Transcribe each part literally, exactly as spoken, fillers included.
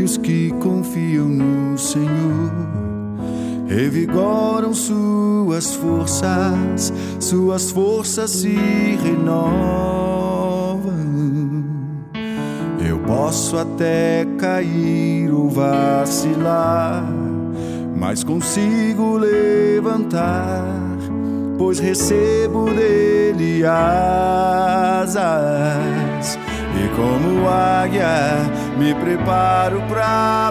que os que confiam no Senhor revigoram suas forças, suas forças se renovam. Eu posso até cair ou vacilar, mas consigo levantar, pois recebo dele asas. E como águia me preparo pra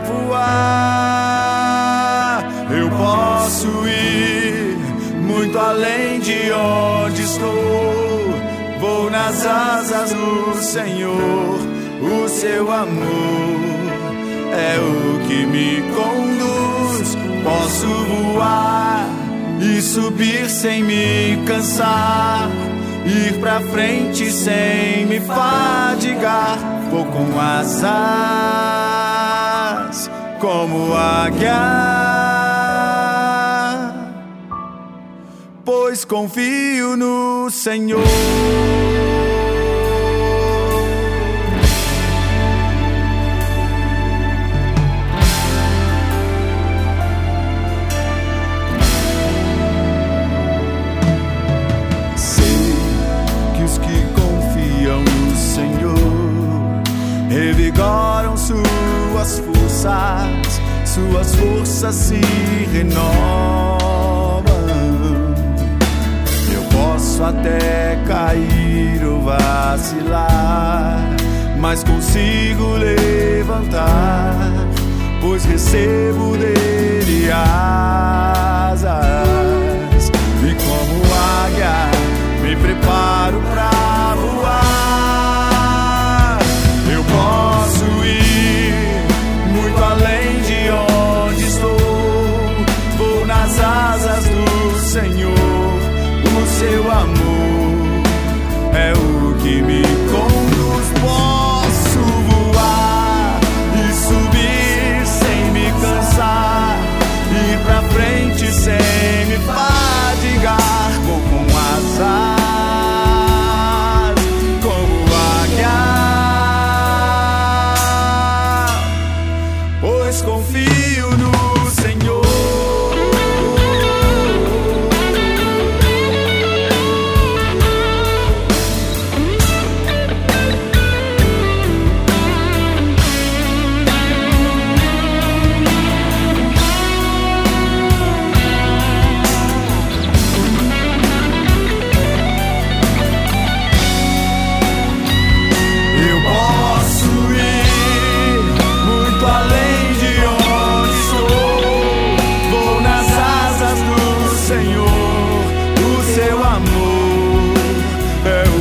voar. Eu posso ir muito além de onde estou. Vou nas asas do Senhor. O seu amor é o que me conduz. Posso voar e subir sem me cansar, ir pra frente sem me fadigar. Vou com asas como águia, pois confio no Senhor. Revigoram suas forças, suas forças se renovam. Eu posso até cair ou vacilar, mas consigo levantar, pois recebo dele asas. E como águia me preparo pra voar. Eu posso ir muito além de onde estou. Vou nas asas do Senhor. O seu amor é o que me conduz. Posso voar e subir sem me cansar, ir pra frente sem me fadigar. Vou com asas como águia, pois confio no Senhor. Eu posso ir muito além de onde estou. Vou nas asas do Senhor. O seu amor é o